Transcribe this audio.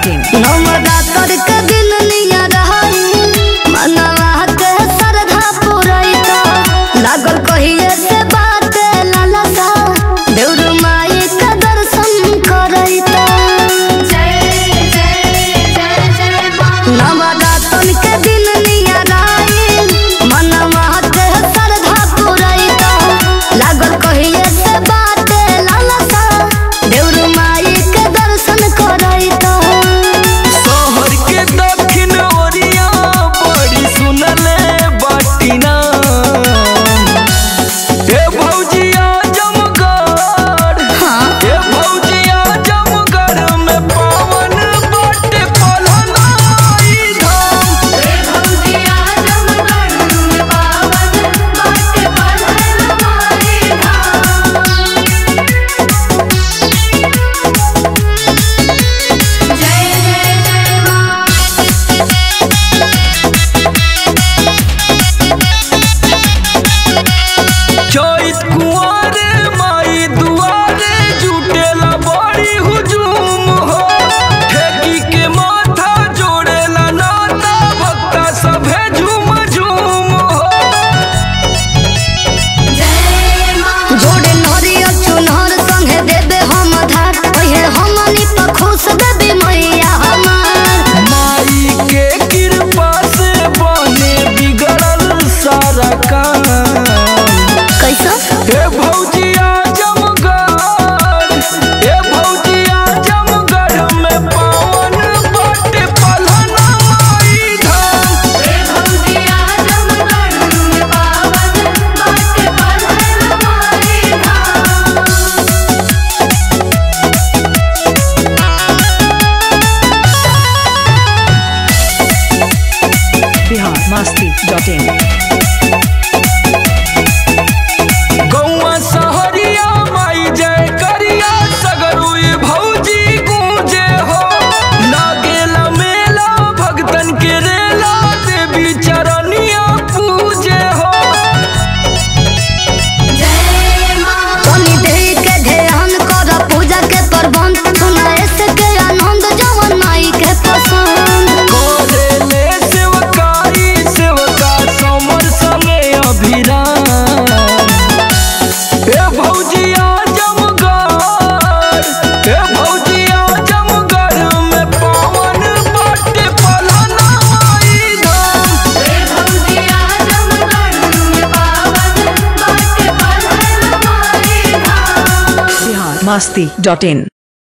masti.in Navratra के दिन निया रहई मनवा के श्रद्धा पुरैता लागल कहिए से बात लालसा देउर माई के दर्शन करैता नवरात्र के दिन निया रहई मनवा के श्रद्धा पुरैता लागल कहिए से बात लालसा देउर माई के दर्शन करैता शहर के दक्षिण ओरिया बड़ी सुनले बाटिना ए भौजिया जमगढ़ ए भौजिया जमगढ़ में पावन बाटे पलना माई धाम ए भौजिया जमगढ़ में पावन बाटे पलना माई धाम जय जय जय मां चैत कुंवारे माई दुआरे जुटेला बड़ी हुजूम हो ठेकी के माथा जोड़ेला नाता भक्ता सभे झूम झूम हो जोड़े नरिया चुनहर संगे देबे हम धार ओहे हमनी पर खुश देबे मैया हमार माई के कृपा से बने बिगड़ल सारा काम कैसा हे भौजिया जमगढ़ में पावन बाटे पलना माई धाम ए भौजिया जमगढ़ में पावन बाटे पलना माई धाम Bihar masti.in गौवा सहरिया माई जय करिया सगरुई भौजी गूंजे हो लागेला मेला भगतन के रेला देवी चरनिया पूजे हो तनी देई के ध्यान कर पूजा के प्रबंध सुनाए से के आनंद जवन माई के पसंद कोरेले सेवकाई सेवका समर संगे अभिराम हे भौजिया जमगढ़ में पावन बाटे पलना माई धाम ए भौजिया जमगढ़ में पावन बाटे पलना माई धाम Bihar masti.in